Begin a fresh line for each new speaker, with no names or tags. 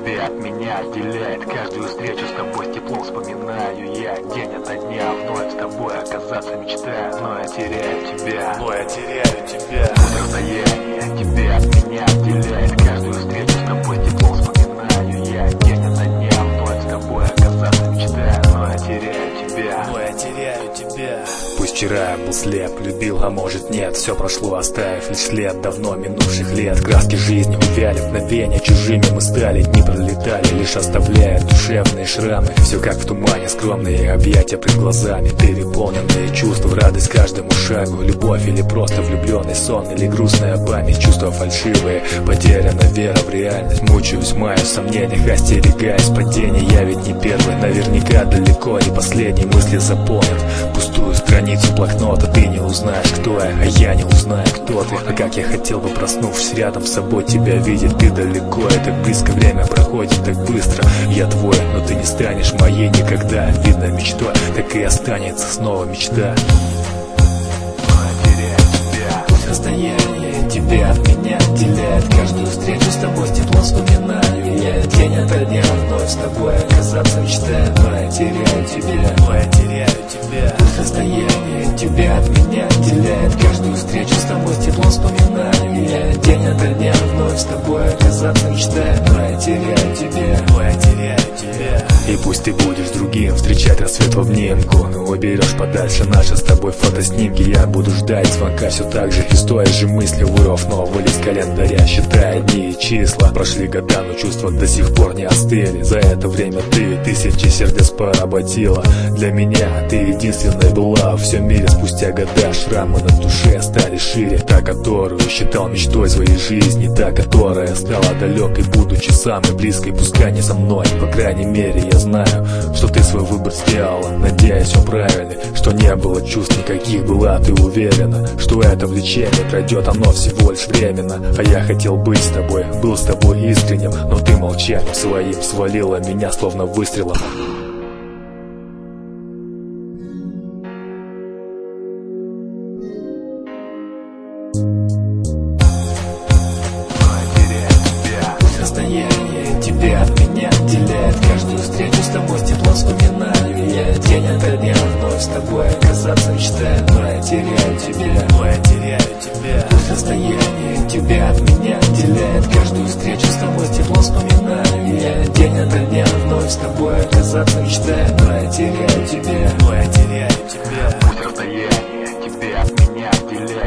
тебя от меня отделяет. Каждую встречу с тобой с теплом вспоминаю я. День ото дня вновь с тобой оказаться мечтаю. Но я теряю тебя, Путь расстояния тебя от меня отделяет. Каждую встречу с тобой с теплом вспоминаю я. День ото дня вновь с тобой оказаться мечтаю. Но я теряю тебя.
Пусть вчера я был слеп, любил, а может нет. Все прошло, оставив лишь след давно минувших лет. Краски жизни увяли, мгновения чужими мы стали. Дни пролетали, лишь оставляя душевные шрамы. Все как в тумане, скромные объятия пред глазами. Переполненные чувства, радость каждому шагу. Любовь или просто влюбленный сон, или грустная память. Чувства фальшивые, потеряна вера в реальность. Мучаюсь, маю в сомнениях, остерегаясь падения. Я ведь не первый, наверняка далеко не последний. Мысли заполнят пустую страницу блокнота. Ты не узнаешь, кто я, а я не узнаю, кто ты. А как я хотел бы, проснувшись рядом с собой, тебя видеть. Ты далеко, и так близко, время проходит так быстро. Я твой, но ты не станешь моей никогда. Видно, мечтой так и останется снова мечта. Путь расстояния тебя от меня отделяет. Каждую встречу с тобой с теплом вспоминаю я. День ото дня вновь с тобой оказаться мечтаю. Но я теряю тебя. Путь расстояния тебя от меня отделяет. Каждую встречу с тобой с теплом вспоминаю я. День ото дня вновь с тобой оказаться мечтаю. Но я теряю тебя. И пусть ты будешь другим, встречать рассвет в обнимку, но уберешь подальше наши с тобой фотоснимки. Я буду ждать звонка все так же, и с той же мыслью вырвав новый лист календаря, считая дни и числа. Прошли года, но чувства до сих пор не остыли. За это время ты тысячи сердец поработила. Для меня ты единственная была во всем мире. Спустя года шрамы на душе стали шире. Та, которую считал мечтой своей жизни, та, которая стала далекой, будучи самой близкой. Пускай не со мной, по крайней мере я знаю, что ты свой выбор сделала. Надеюсь, он правильный, что не было чувств никаких, была ты уверена, что это влечение пройдет, оно всего лишь временно. А я хотел быть с тобой, был с тобой искренним, но ты молчанием своим свалила меня словно выстрелом. Расстояние тебя от меня отделяет. Каждую встречу с тобой с теплом вспоминаю я. День ото дня вновь с тобой оказаться мечтаю. Но я теряю тебя. Путь расстояние тебя от меня отделяет. Каждую встречу с тобой с теплом вспоминаю я. День ото дня вновь с тобой оказаться мечтаю. Но я теряю тебя.
Путь расстояния тебя от меня отделяет.